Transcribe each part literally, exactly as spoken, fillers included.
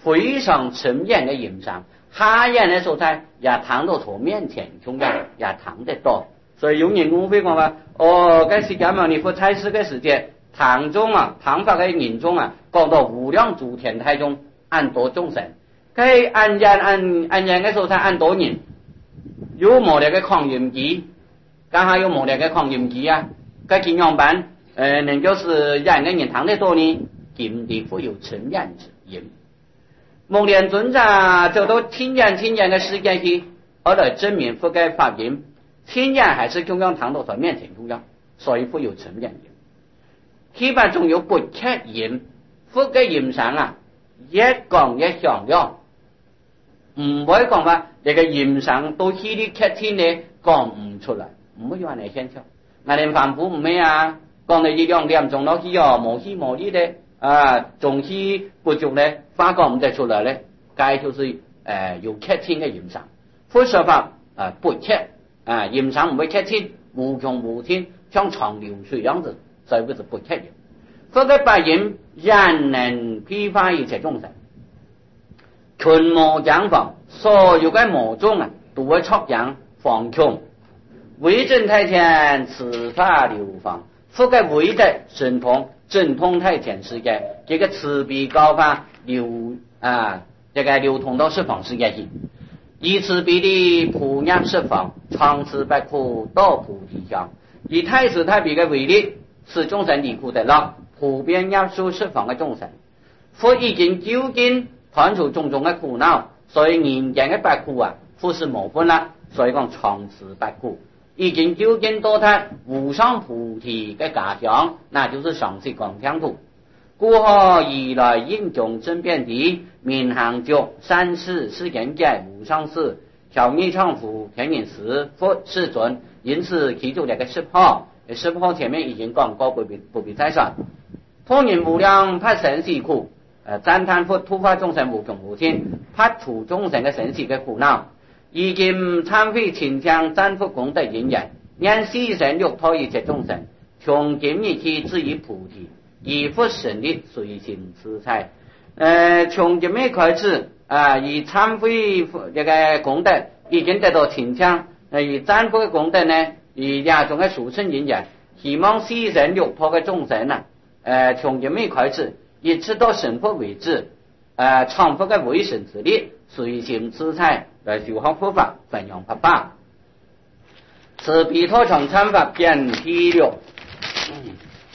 非常沉远的影响。下人的所在也躺到他面前，中间也躺得到。所以有人公会讲话，哦，该释迦牟尼佛在世嘅时节，唐中啊，唐法嘅人中啊，讲到无量诸天台中按多众生，该按人按按人嘅所在按多人，有无力嘅抗阴机，刚好有无力嘅抗阴机啊，该金样板，呃，能就是人嘅人躺得多呢，金地富有成人之因。目连尊者走到天人天人的世界去，而来证明佛嘅法音，天人还是中央堂到他面前中央，所以会有成人音。基本仲有不缺音，佛嘅音上啊，越讲越响亮，唔會講話你嘅音上到稀里缺天呢講唔出來，唔會有呢現象。我哋凡夫唔係啊，講你一兩點鐘落去哦，無氣無力咧。啊，中氣不足咧，發覺唔得出來咧，該就是誒、呃、有缺天嘅音上。佛說法啊不缺啊，音上唔會缺天，無窮無天，像長流水樣子，所以就是不缺音。佛嘅白音人能批發一切眾生，群魔講法，所有嘅魔眾啊，都會出揚放窮，為正太天此法流放，佛嘅為德神通。正通太前世界，这个慈悲高法流啊，这个流通到十方世界去，以慈悲的普nhập十方，创世百苦到菩提香，以太慈太悲的为例，使众生离苦得乐，普遍入สู่十方的众生。佛已经究竟断除种种的苦恼，所以人间的百苦啊，佛是无分啦，所以讲创世百苦。已经究竟到他无上菩提的家乡，那就是上师广香土。故后以来应众争辩题，民行就三世是人界无上师，小密唱佛天人师佛世尊，因此其中这个十号，十号前面已经讲过，不必不必再说。通人无量发生死苦，呃，赞叹佛突发众生无穷无尽，发除众生的生死的苦恼。已经忏悔清腔赞佛功德因缘，让四神六道一切众生从今日起至于菩提，以佛神力随行自在。呃，从今日开始啊，以忏悔这个功德已经得到清腔，呃，以赞佛的功德呢，以两种的殊胜因缘，希望四神六道的众生啊，呃，从今日开始一直到成佛为止，呃，常佛的为神之力，随行自在。来修学佛法，分享佛法。此彼托场参法篇第六。嗯，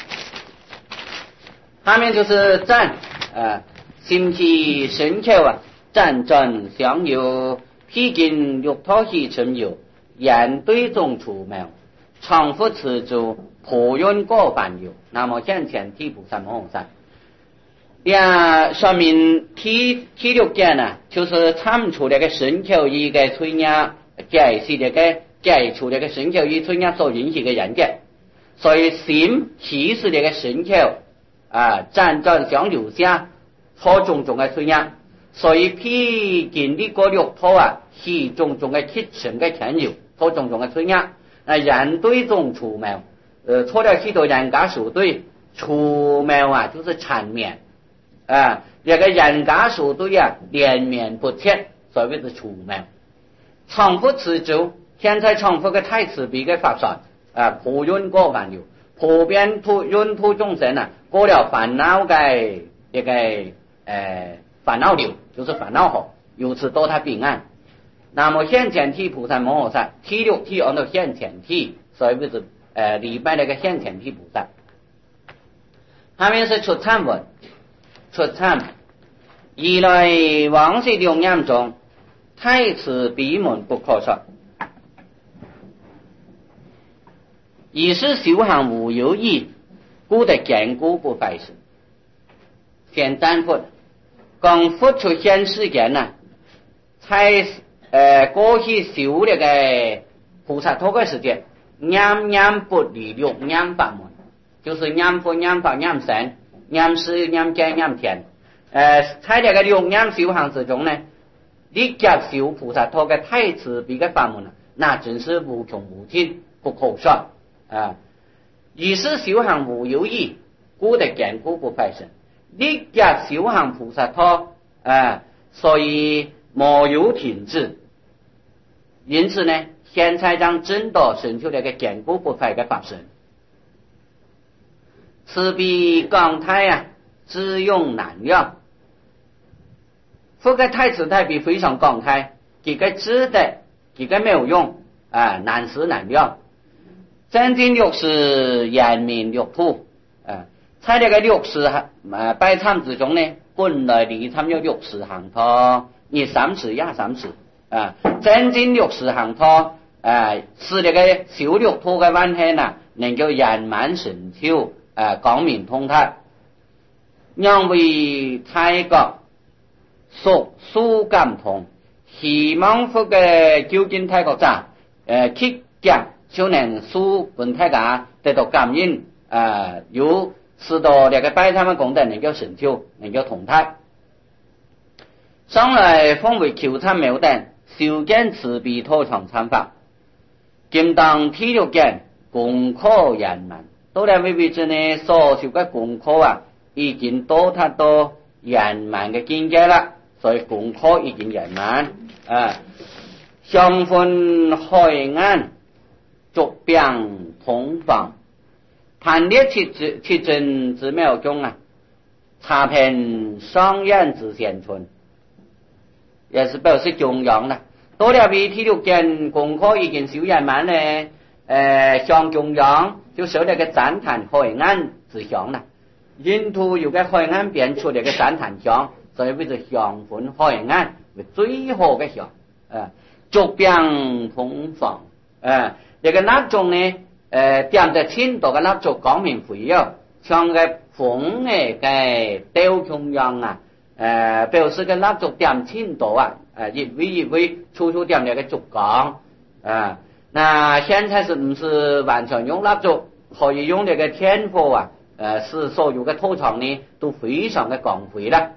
下面就是赞啊，心气深刻啊，赞赞相有，披荆六套系成有，言对众处妙，常佛持住，破运过凡有。那么现前提菩萨摩诃萨。呀，说明第第六件呢，就是参出那个神口一个吹鸟，解释那个解除那个神口一吹鸟所引起的人格，所以心其实那个神口啊，辗转相留下，好种种的吹鸟，所以披荆的个六套啊，是种种的七成的天有，好种种的吹鸟，啊，人对众处妙，呃，错了许多人家属对处妙啊，就是缠绵。啊，这个人家属对啊，连绵不绝，所谓的处妙。常佛持咒，现在常佛的太慈悲的法善啊，破运过万有，普遍突运突众生啊，过了烦恼的这个呃烦恼流，就是烦恼河，由此得他平安。那么现前体菩萨摩诃萨，体六体按照现前体，所以就是呃礼拜那个现前体菩萨。下面是出忏文。出參，二來往昔龍音中，太慈悲門不可說。以是修行無有異，故得堅固不壞事。先讚佛，講佛出現世間呐，在呃過去修那個菩薩陀嘅時間，念念不離六念法門，就是念佛、念法、念神。念思、念戒、念天，呃，在这个六念修行之中呢，你夹修菩萨陀的太慈悲的法门，那真是无穷无尽，不可说啊。以是修行无有异，故得坚固不坏身。你夹修行菩萨陀啊，所以没有停止。因此呢，现在将真的成就了一个坚固不坏的法身。慈悲广泰啊，智用难量。这个太慈太悲非常广泰，这个智的，这个没有用啊，难思难量。真正六是人民六土啊，在这个六十啊百参之中呢，本来离参有六十行托，你三十也三十啊，真正六十行托啊，是这个小六土的万幸啊，能够圆满成就啊，光明通达，让为泰国属苏感通，希望这个究竟泰国者呃去讲。就能使本大家得到感应啊，有使到这个拜他们功德能够成就，能够同泰。上来奉为求参妙等，修建慈悲托藏参法，今当体六件功课圆满。到了为为止呢，所修的功课啊，已经到达到圆满的境界了，所以功课已经圆满啊。相分海岸。逐病同房，盘列七真七真之妙中啊，查遍双眼之显存，也是表示中央了。到了为第六件功课已经修圆满呢，呃，向中央就受那个赞叹海岸之相了。印度有个海岸变出那个赞叹相，所以为是相分海岸为最好的相啊，逐病同房啊。这个蜡烛呢，呃，点得清多个蜡烛光明辉耀，像个风诶个雕中央啊，呃，表示个蜡烛点清多啊，呃，一位一位处处点那个烛光啊。那现在是不是完全用蜡烛，可以用那个天火啊，呃，使所有的土床呢都非常的光辉了。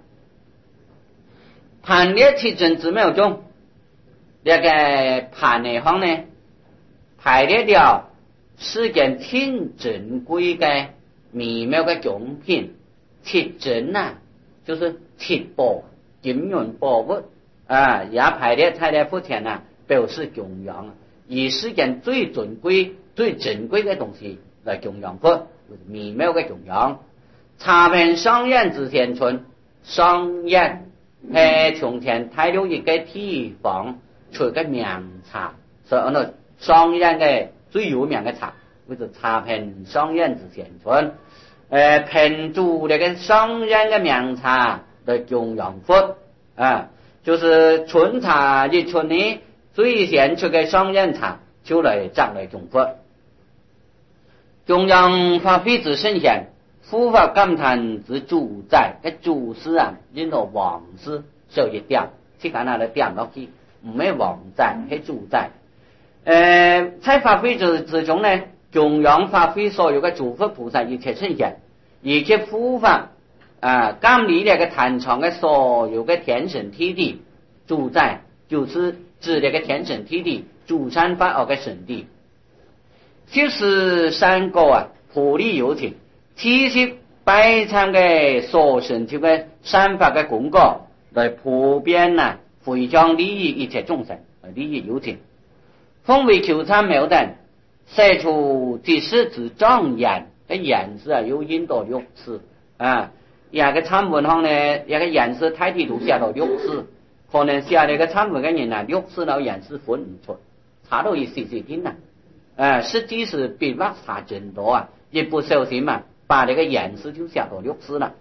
盘列七真之妙中，这个盘内方呢？排列了世间挺珍贵的美妙的奖品，七珍啊，就是七宝、金银宝物啊，也排列在了佛前啊，表示供养，以世间最尊贵、最珍贵的东西来供养佛，美妙的供养。查遍双眼之前存，双眼係從前睇到一個地方出個名茶，所以呢。双眼的最有名的茶，就是茶遍双眼之前存，呃，品住这个双眼的名茶的供养佛啊，就是纯茶一纯呢，最显出的双眼茶就来长来供佛。中央发挥之圣贤，护法感叹之主宰，个主事啊，因到王事受一点，去看那个点落去，唔系王宰，系主宰。呃，在发挥之之中呢，中央发挥所有的诸佛菩萨一切圣贤，以及护法啊，监理那个坛场的所有的天神天地主宰，就是指那个天神天地主三法二个神地，就是三个啊，普利有情，七十百场的所成就的三法的功果，来普遍呐、啊，回向利益一切众生，利益有情。奉为求参妙等，写出第四之庄严，个严字啊有引到六次啊。一个参文上呢，一个严字太低都写到六次，可能写那个参文的人啊，六次老严字分唔出，查到一细细听呐。啊，实际是笔画差真多啊，一不小心嘛，把那个严字就写到六次了。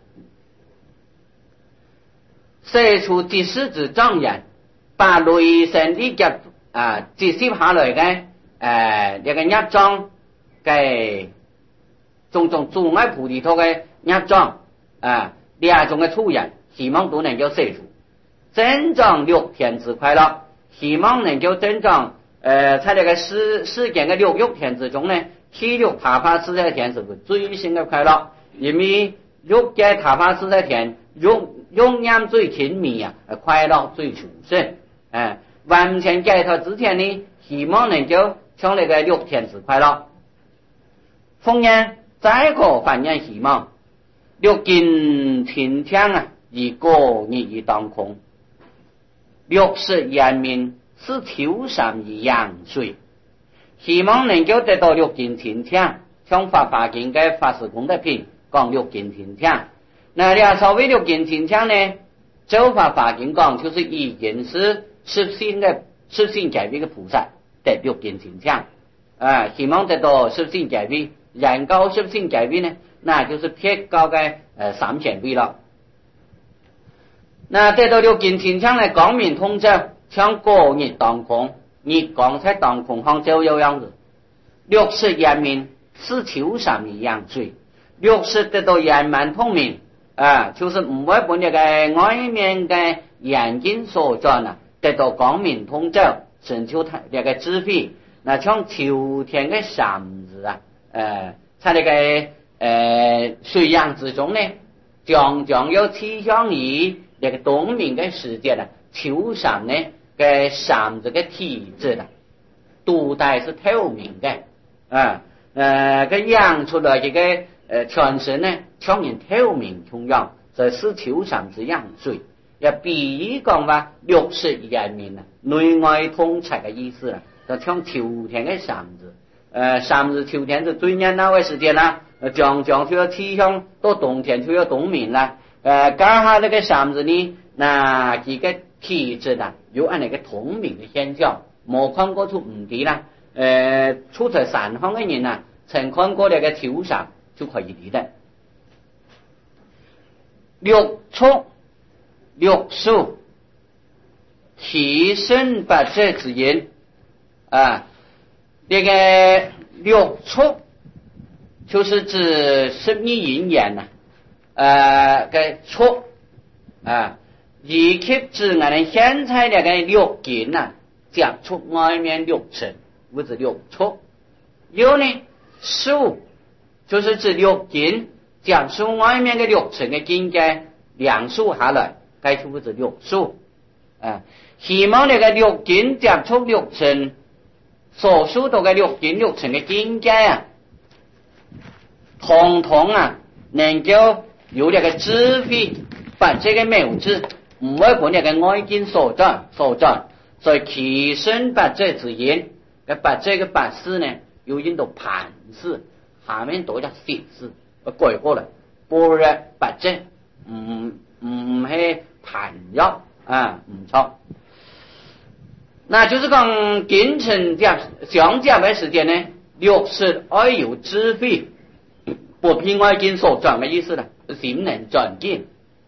写出第四之庄严，把雷神的脚。啊，接接下來嘅誒一個業障嘅種種阻礙菩提托嘅業障啊，兩種嘅處人，希望都能夠寫出增長六天之快樂，希望能夠增長誒在呢個世世間嘅六欲天之中呢，七六塔法自在天是個最新嘅快樂，因為六嘅塔法自在天用用念最親密啊，快樂最殊勝誒。完全解脱之前呢，希望能夠像那個六天之快樂。奉願再個反映希望，六根天聽啊， 以過日以當空。六十人民是秋山以陽水，希望能夠得到六根清淨，像法華經嘅法師功德品講六根清淨。那兩所謂六根清淨呢，周法華經講就是已經是實性嘅實性解脫嘅菩薩得六根清淨啊，希望得到實性解脫，人高實性解脫呢，那就是撇高嘅誒三千倍了。那得到六根清淨呢，光明通照，像過日當空，日光在當空上照耀樣子。六識圓明是秋山一樣水，六識得到圓滿通明啊，就是唔會把那個外面嘅眼睛所轉啊，得到光明通照，成就他那個智慧。那像秋天嘅山子啊，呃，在那個呃水陽之中呢，將將有氣象儀那個冬眠嘅時節啊，秋山呢嘅山子嘅體質啊，都帶是透明嘅啊，呃，個陽出來這個呃全身呢，像人透明同樣，這是秋山之陽水。也比喻講話六識圓明啊，內外通徹嘅意思啦。就像秋天嘅山子，呃，山子秋天是最熱鬧嘅時間啦，將將就要氣象，到冬天就要冬眠啦。呃，剛下那個山子呢，那幾個體質啊，有按那個通明嘅現象，冇看過出唔啲啦。呃，出在山上嘅人啊，曾看過那個秋山就可以理的。六畜六數，其身不這之言。啊，這個六畜就是指十二因緣呐，呃，個畜啊，以及指我們現在那個六根呐，接觸外面六塵，不是六畜。有呢，數就是指六根接觸外面的六塵的境界，兩數下來，該就不是六數啊。希望那個六根接觸六塵。所數到嘅六根六塵嘅境界啊，統統啊，能夠有呢個智慧，把這個妙智，唔會把呢個外境所轉所轉，所以其身八者之言，把這個八字呢，又引到盤字，下面多咗四字，我改過來，般若八者，唔唔係盤藥啊，唔錯。那就是講根塵接相接嘅時間呢，六識愛有智慧，不憑外境所轉嘅意思啦，心能轉見。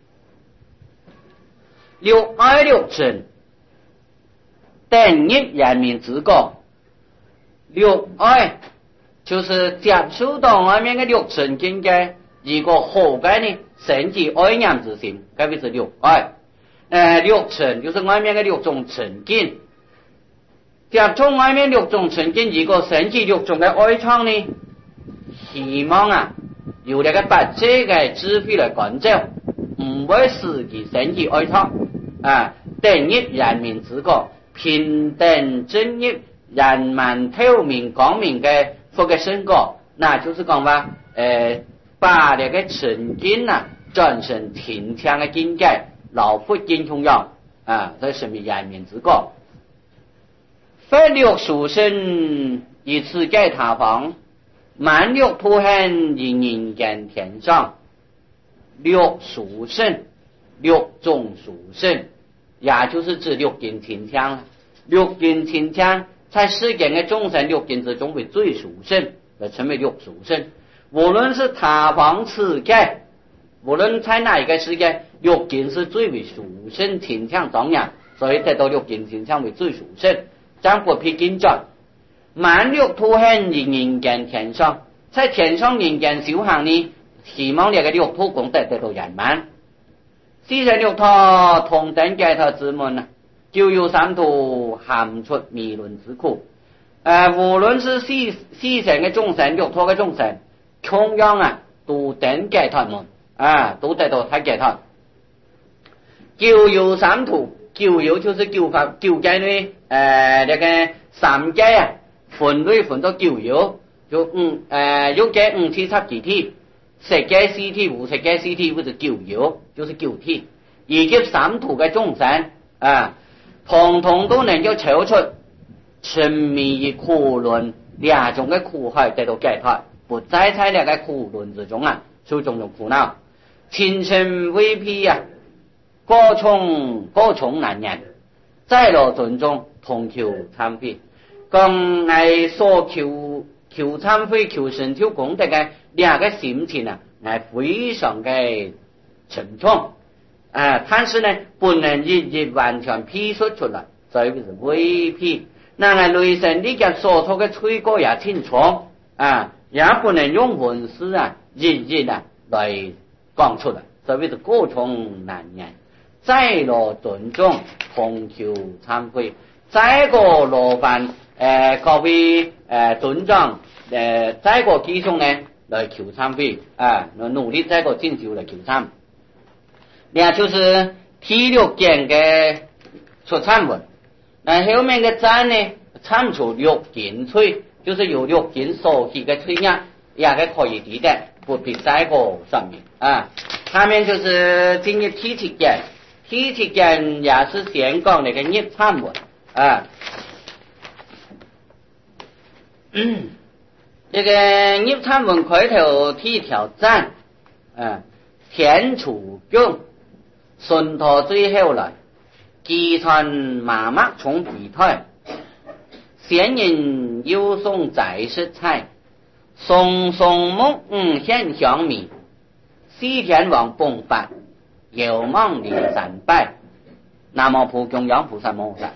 六愛六塵，等一人民之覺。六愛就是接觸到外面嘅六塵境界，一個好嘅呢，甚至愛念之心，該為是六愛。呃，六塵就是外面嘅六種塵境。接觸外面六種塵境，一個甚至六種嘅愛創呢，希望啊，有呢個把這個智慧來觀照，唔會失去甚至愛創啊，等一人民之覺，平等正義、人民透明光明嘅佛嘅身覺，那就是講話，呃，把呢個塵境啊，轉成天強嘅境界，老佛經重要啊，這是咪人民之覺。佛六殊勝以此界他方，滿六土恨以人間天上。六殊勝，六種殊勝，也就是指六根清淨。六根清淨在世間的眾生六根之中為最殊勝，而稱為六殊勝。無論是他方此界，無論在哪一個世界，六根是最為殊勝清淨莊嚴，所以得到六根清淨為最殊勝。將不必緊張，滿六土恨以人間天上，在天上人間修行呢，希望呢個六土功德得到圓滿。四十六土同等解脫之門啊，就有三途含出迷輪之苦。呃，無論是四四成嘅眾生，六土嘅眾生，同樣啊，都等解脫門啊，都得到他解脫。就有三途。九有就是九法九界呢，呃，那個三界啊，分類分到九有，就五呃有界五七十幾體， 十界四体，无十界四体或者九有，就是九体，以及三途的众生啊，统统都能够超出沉迷于苦轮两种的苦海得到解脱，不再在那个苦轮之中啊受种种苦恼，情深未辟啊，各重各重难言，在罗尊中同求参会，讲爱所求求参会求神求功德嘅两个心情啊，係非常嘅沉重啊，但是呢不能一一完全批述出来，所以是未辟。那係雷神呢嘅所說嘅吹歌也清楚啊，也不能用文字啊一一啊來講出來，所以是各重難言。在羅尊中同求參會，再個羅範誒各位誒尊長誒，再個基中呢來求參會啊，努力再個進修來求參。另就是第六件嘅出參文。那後面的讚呢，參出六件吹，就是有六件所起的吹呀，也個可以抵的，不必在個上面啊。下面就是進入第七件，第七件也是先講那個入參文啊。嗯，這個入參文開頭第一條讚啊，天處用，順陀最後來。寄傳麻麥從皮胎，仙人幽送在世菜，松松木嗯現香米，西天王崩發，有望連三拜，南無普供養菩薩摩薩，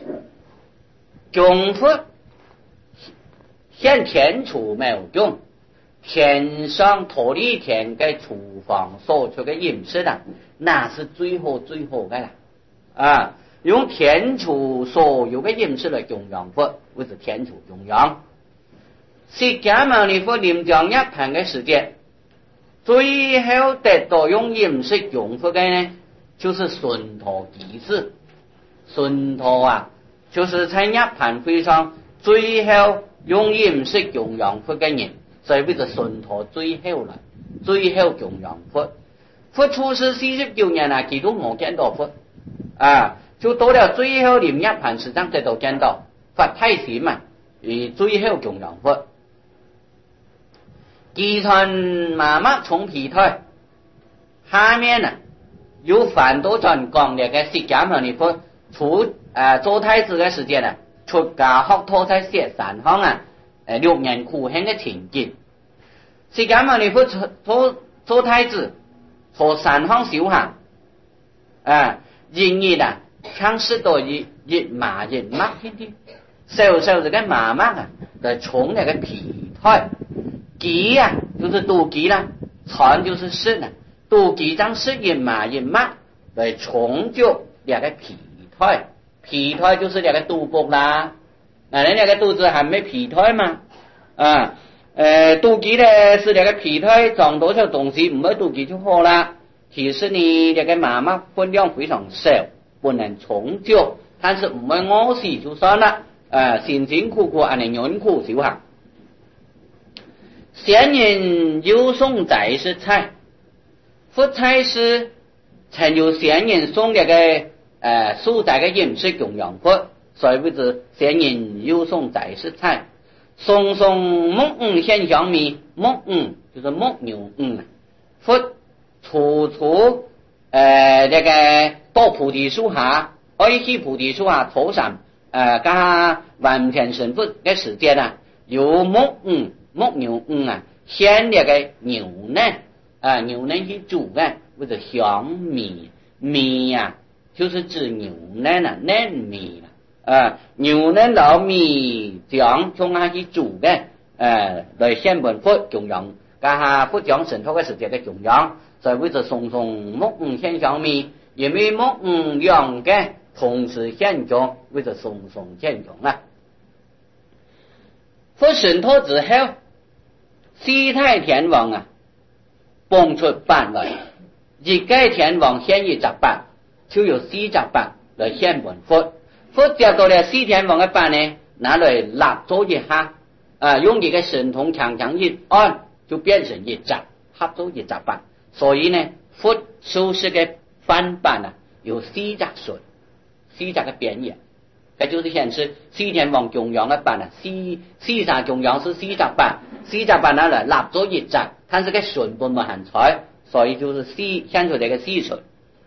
供佛現天廚沒有用，天上忉利天嘅廚房所出嘅飲食啦，那是最好最好嘅啦。啊，用天廚所有嘅飲食來供養佛，或者天廚供養。釋迦牟尼佛臨終涅槃嘅時間，最後得到用飲食供佛嘅呢，就是順陀居士。順陀啊，就是在涅槃會上最後用飲食供養佛嘅人，所以為咗順陀最後啦，最後供養佛。佛出世四十九年啊，佢都冇見到佛。啊，就到了最後臨涅槃時間才到見到發太心嘛，以最後供養佛。寄傳麻麥從皮胎，下面呢有反多傳講嘅嘅釋迦牟尼佛出啊做太子嘅時間啊，出家學徒在寫三行啊，誒六年苦行嘅情景。釋迦牟尼佛做做太子，做三行修行啊。因為啊，強勢到一一麻一麥天天，收收這個麻麥啊，來從那個皮胎，雞啊就是肚雞啦，傳就是食啦，肚雞將食一麻一麥來從就那個皮胎，皮胎就是那個肚腹啦，那你那個肚子還沒皮胎嘛？啊，呃，肚雞呢是那個皮胎長多少東西，唔係肚雞就好啦。其實你這個麻麥分量非常少，不能重就，但是唔會餓死就算了，呃，辛辛苦苦按你忍苦修行。仙人幽送在世菜，佛菜是曾有仙人送這個呃素在嘅飲食供養佛，所以為之仙人幽送在世菜。松松木嗯現香米，木嗯就是木牛嗯，佛處處呃那個到菩提樹下，愛去菩提樹下頭上呃加萬天神佛嘅時間啊，有木嗯木牛嗯啊，獻那個牛奶啊牛奶去煮嘅，或者香米米啊，就是指牛奶啦嫩米啦啊牛奶老米醬從下去煮嘅，呃來獻本佛供養，加下佛講神托嘅時間嘅供養。所以為咗松松木嗯獻香米，因為木嗯兩個同時獻供，為咗松松獻供啦。佛神托之後，四太天王啊，蹦出板來，一個天王獻一隻板，就有四隻板來獻本佛。佛接到了四天王嘅板呢，拿來立咗一下，啊，用一個神通強強一按，就變成一隻。 合做一隻版。所以呢，佛修飾嘅翻版啊，有四隻順，四隻嘅變異。這就是顯示四天王供養嘅版啊，四四山供養是四隻版，四隻版呢嚟立咗一隻，但是個順本冇限彩，所以就是四顯出嚟嘅四順。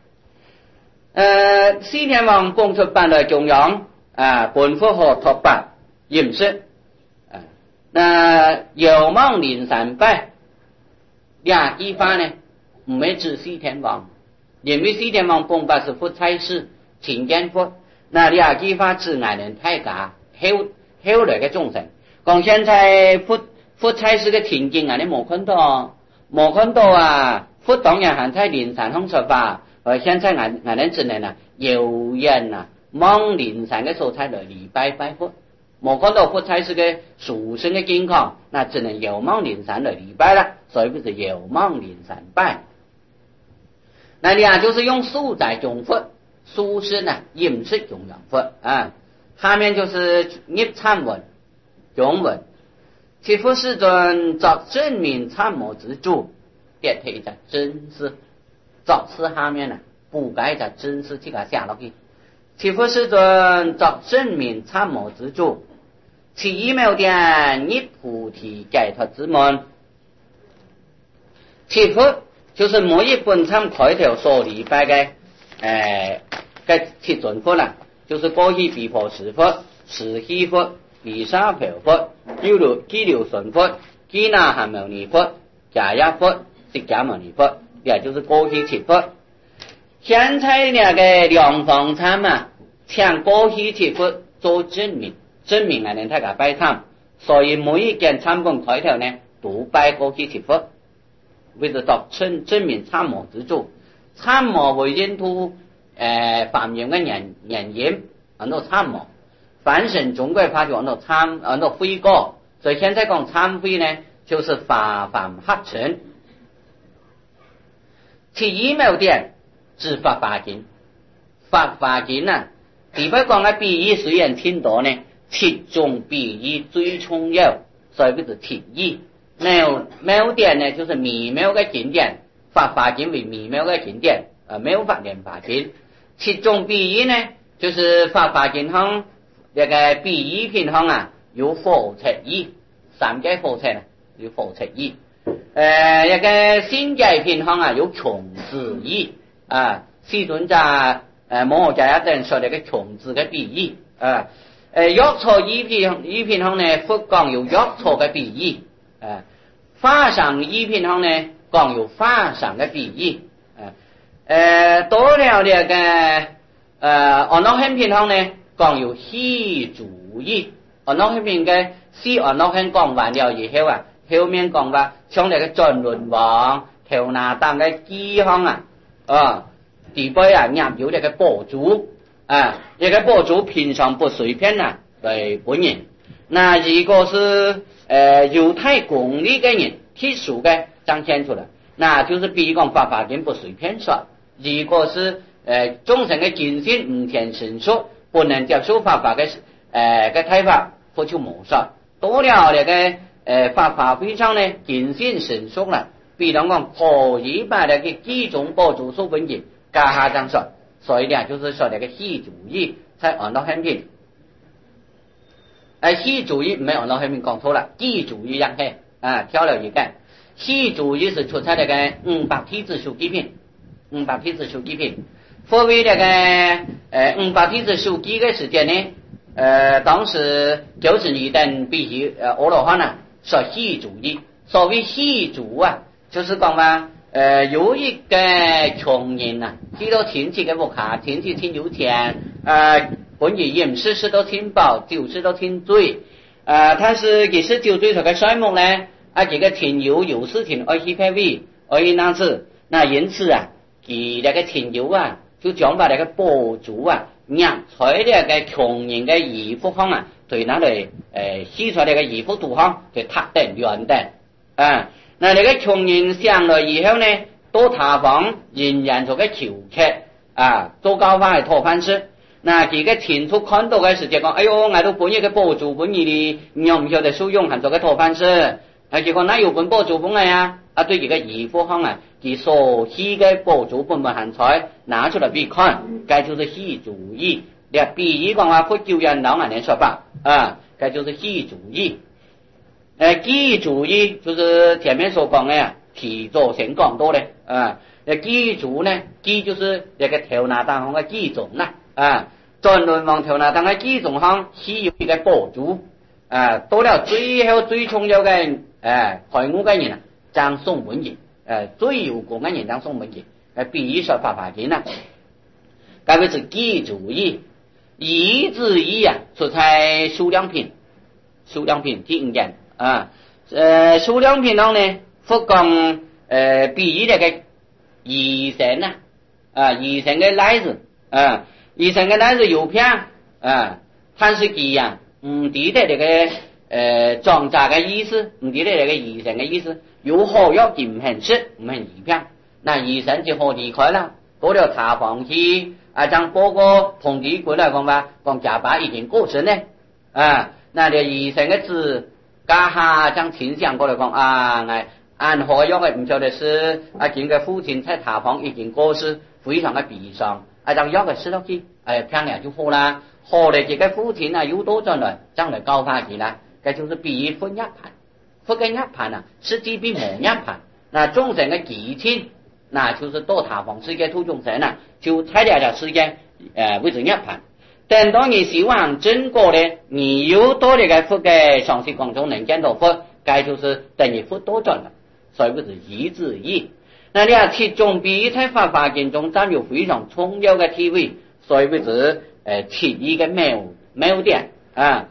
呃，四天王供出版嚟供養啊，本佛和托版嚴飾啊，那有望連三拜兩句話呢，唔係指四天王，因為四天王供法是佛差事親見佛。那兩句話指外人太假，後後來嘅眾生。講現在佛佛差事嘅情景啊，你冇看到，冇看到啊！佛當然還在靈山上說法，而現在外外人只能啊有人啊望靈山嘅所在來禮拜拜佛，冇看到佛差事嘅殊勝嘅健康，那只能有望靈山來禮拜啦，所以不是有望靈山拜。那兩就是用素在供佛。書是呢，飲食供養佛啊。下面就是入參文、中文。其佛世尊作正明參摩之主，別提一隻真事。作是下面呢，不該隻真事，這個寫落去。其佛世尊作正明參摩之主，其一妙典入菩提解脫之門。其佛就是每一本參開頭所禮拜嘅。誒，嘅七尊佛啦，就是過去毗婆尸佛、持希佛、毗沙婆佛、鳩留鳩留順佛、基那含牟尼佛、迦葉佛、釋迦牟尼佛，也就是過去七佛。現在那個兩方參啊，請過去七佛做證明，證明啊，人大家拜參，所以每一件參供開頭呢，都拜過去七佛，為咗作證證明參摩之主。參摩為印度誒梵語嘅人人言，很多參摩，反正中國話就很多參很多悔過，所以現在講參悔呢，就是法梵合成。其一妙典指法華經，法華經啊，第八講嘅比喻雖然挺多呢，其中比喻最重要，所以就是提議。妙妙典呢，就是微妙嘅經典。法華經為微妙嘅經典，呃，妙法蓮華經。其中比喻呢，就是法華經上那個比喻篇上啊，有火車義，三界火車呢，有火車義。呃，那個心界篇上啊，有窮子義啊，世尊在呃摩訶迦葉等說那個窮子嘅比喻啊。呃，藥草義篇義篇上呢，佛講有藥草嘅比喻啊。法上義篇上呢，講有法上嘅比喻，誒，到了呢個誒安樂行篇上呢，講有戲主義。安樂行篇嘅四安樂行講完了以後啊，後面講話像那個轉輪王、頭拿當嘅機項啊，啊，地位啊入有那個寶珠啊，那個寶珠平常不隨便啊來本人。那如果是誒猶太公理嘅人提出嘅，彰顯出來，那就是比如講法華經不隨便說。如果是呃眾生嘅見性唔田成熟，不能接受法華嘅呃嘅睇法，佛就冇說。到了那個呃法華非常呢見性成熟啦，比如講可以把那個幾種寶珠所本嘅加下這樣說，所以呢就是說那個戲主義在安樂行篇。誒戲主義唔係安樂行篇講錯啦，戲主義一係啊跳了一個。戲主義是出在那個五百體之書記品，五百體之書記品。佛為那個呃五百體之書記的時間呢，呃當時就是你等必須呃阿羅漢啊說戲主義。所謂戲主啊，就是講話呃有一個窮人啊，知道親戚嘅屋下，親戚挺有錢，呃本人飲食食到挺飽，酒食到挺醉，呃但是其實酒醉佢嘅衰目呢。啊，這個挺有有事情愛去派位，愛去那次，那因此啊，佢那個挺有啊，就將把那個寶珠啊，壓在那個窮人嘅衣服上啊，對那裡誒洗出來那個衣服肚上，就塌定圓定啊。那那個窮人上來以後呢，到塔房仍然做個求客啊，做高翻嚟托飯吃。那幾個挺出看到嘅時間講，哎呦，我都本一個寶珠本意的，唔曉唔曉得使用，還做個托飯吃。啊，結果哪有本寶珠本來呀？ 啊，对这个义父行啊，其所喜的补助本本行财拿出来比看，该就是喜主义。你比喻讲话佛教人老人说法啊，该就是喜主义。呃，己主义就是前面所讲的呀，提早先讲到的啊。那己主呢，己就是那个头拿当行的己种啦啊，专门往头拿当的己种行需要一个补助啊，到了最后最重要的诶害我嘅人啊，將宋文人誒最有功嘅人將宋文人誒比喻說法法經啦，該為是己主義，義之義啊，出在數量品，數量品第五件啊，誒數量品當呢，佛講誒比喻那個義神啊，啊義神嘅例子啊，義神嘅例子有片啊，但是佢啊唔記得那個。呃，裝雜嘅意思，唔記得那個義神嘅意思，有好有唔很實，唔很義片。那義神就好離開啦，到了茶房去，啊，將嗰個同地過來講話，講假把已經過身呢，啊，那個義神嘅字，家下將傾向過來講啊，係按好有嘅唔曉得是啊，見個父親在茶房已經過世，非常嘅悲傷，啊，將有嘅死落去，誒，片了就好啦，好嚟這個父親啊，有多咗來，將來高發起來。這就是比喻佛涅槃，佛嘅涅槃啊，實際比冇涅槃。那眾生嘅極親，那就是到塔房世界度眾生啊，就睇了條世界，誒為之涅槃。等到你希望真過咧，你有多呢個佛嘅上師講中能見到佛，該就是等於佛多轉了，所以為之義之義。那你啊，其中比喻在法華經中佔有非常重要嘅地位，所以為之誒其義嘅妙妙點啊。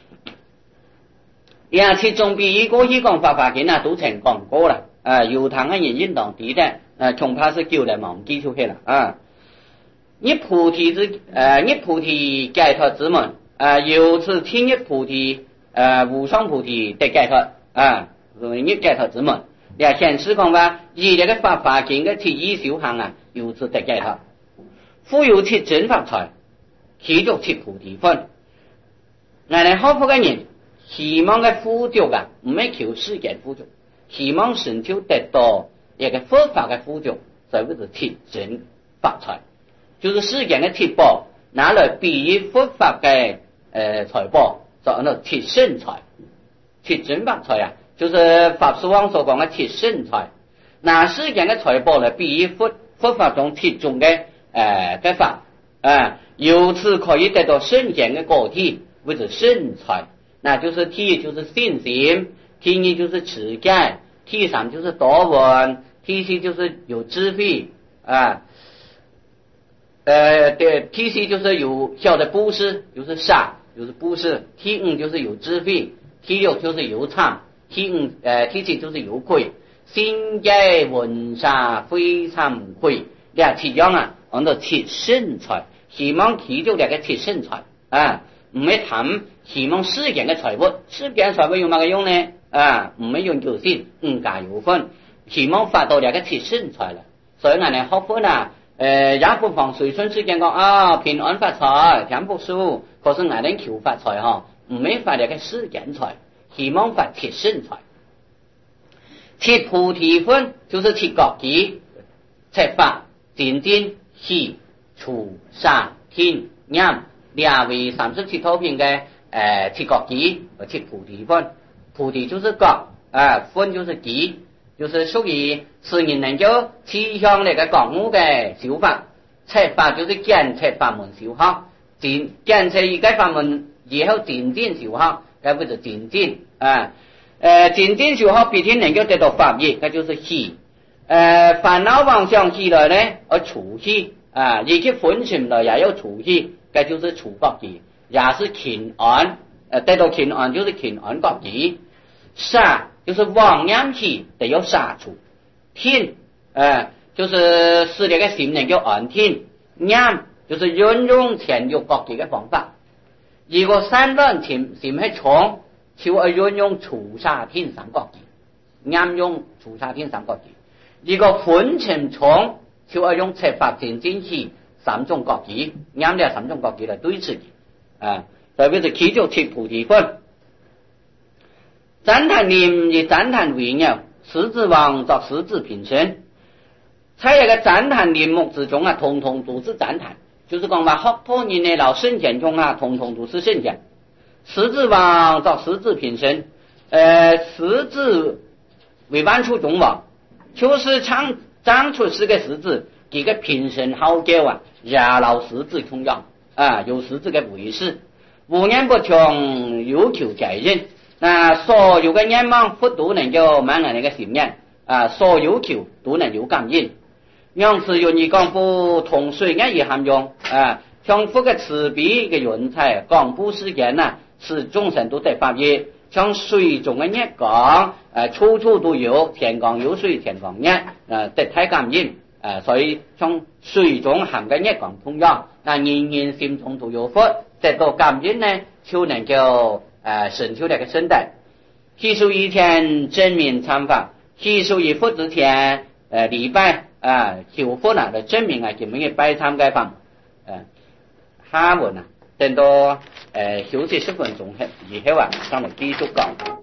呀，其中比喻過去講法華經啊，都曾講過啦。啊，有堂嘅人應當記得，啊，恐怕是叫人忘記出去了啊。一菩提之，呃，一菩提解脫之門，啊，由此聽一菩提，呃，無上菩提的解脫，啊，一解脫之門。呀，顯示講話，以這個法華經嘅第一修行啊，由此得解脫。富有切真法財，其中切菩提分。我哋學佛嘅人。希望嘅富足啊，唔係求世間富足，希望成就得到一個佛法嘅富足，所以是切真法財，就是世間嘅鐵寶，拿來比喻佛法嘅誒財寶，就叫做切聖財，切真法財啊，就是法師王所講嘅切聖財，拿世間嘅財寶嚟比喻佛佛法中切中嘅誒嘅法，啊，由此可以得到聖賢嘅果體，為之聖財。那就是第一就是信心，第二就是持戒，第三就是多聞，第四就是有智慧啊，呃，对，第四就是有晓得布施，就是善，就是布施，第五就是有智慧，第六就是有常，第五呃第七就是有愧，心戒文沙非常愧，两七樣啊，按照切聖財，希望其中兩個切聖財啊。唔係談希望世間嘅財物，世間財物用乜嘅用呢？啊，唔係用求先，唔加有分，希望發到兩個切聖財啦。所以我哋學佛啊，誒也不妨隨順世間講啊，平安發財，享福壽。可是我哋求發財嗬，唔係發兩個世間財，希望發切聖財。切菩提分就是切覺己，切法漸漸喜處殺天陰。兩位三十七套品嘅誒切覺己和切菩提分，菩提就是覺，啊分就是己，就是屬於是人能夠趨向那個覺悟嘅修法。切法就是見切法門修學，漸見切一個法門以後漸漸修學，咁就漸漸啊誒漸漸修學必定能夠得到法業，那就是喜。誒煩惱妄想起來呢，而除喜啊，以及分情來也要除喜。這就是除覺己，也是勤安，呃，得到勤安就是勤安覺己，殺就是妄念起得要殺除，天，呃，就是使這個心能夠安天，念就是運用潛入覺己的方法，如果散亂心心係重，就要運用除殺天三覺己，念用除殺天三覺己，如果分情重，就要用切法漸漸起。三種覺己，啱呢三種覺己嚟對自己，啊，特別是其中切菩提分，讚歎念亦讚歎榮耀， 狮子王作狮子平生。在一个赞叹林木之中啊，统统都是赞叹，就是讲话学破人的老圣贤中啊，统统都是圣贤。狮子王作狮子平生，呃，狮子为万处中王，就是长长出是个狮子，这个平生好久啊，热闹狮子同样啊，有狮子的为师，无言不穷，有求在人。那所有的愿望不都能够满足那个心愿啊，所有求都能有感应。样子愿意讲不同水眼也含用啊，像这个慈悲的云彩，广布世间呐，使众生都得发热。像水中的月光，呃，处处都有，天光有水，天光月，呃，得太感应，呃，所以像水中含的月光同样，那人人心中都有佛，得到感应呢，就能够呃成就那个圣德。习俗以前正面参法，习俗以佛之前，呃，礼拜啊，求佛呢来证明啊，咁樣嘅拜參解法，誒，下文啊，等到誒休息十分鐘以後啊，上嚟繼續講。